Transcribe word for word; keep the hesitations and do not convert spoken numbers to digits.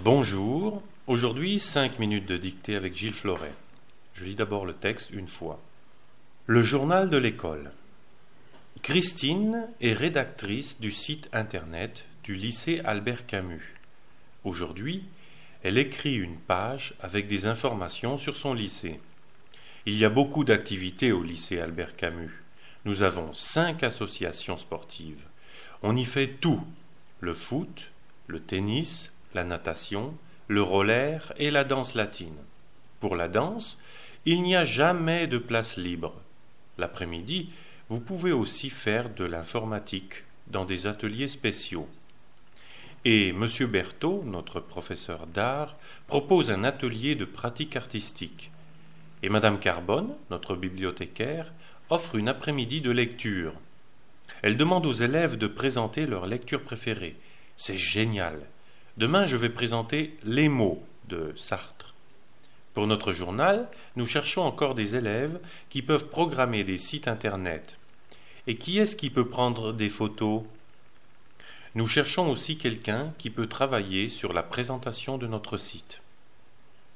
Bonjour, aujourd'hui cinq minutes de dictée avec Gilles Floret. Je lis d'abord le texte une fois. Le journal de l'école. Christine est rédactrice du site internet du lycée Albert Camus. Aujourd'hui, elle écrit une page avec des informations sur son lycée. Il y a beaucoup d'activités au lycée Albert Camus. Nous avons cinq associations sportives. On y fait tout, le foot, le tennis, la natation, le roller et la danse latine. Pour la danse, il n'y a jamais de place libre. L'après-midi, vous pouvez aussi faire de l'informatique dans des ateliers spéciaux. Et M. Berthaud, notre professeur d'art, propose un atelier de pratique artistique. Et Mme Carbone, notre bibliothécaire, offre une après-midi de lecture. Elle demande aux élèves de présenter leur lecture préférée. C'est génial. Demain, je vais présenter Les mots de Sartre. Pour notre journal, nous cherchons encore des élèves qui peuvent programmer des sites internet. Et qui est-ce qui peut prendre des photos ? Nous cherchons aussi quelqu'un qui peut travailler sur la présentation de notre site.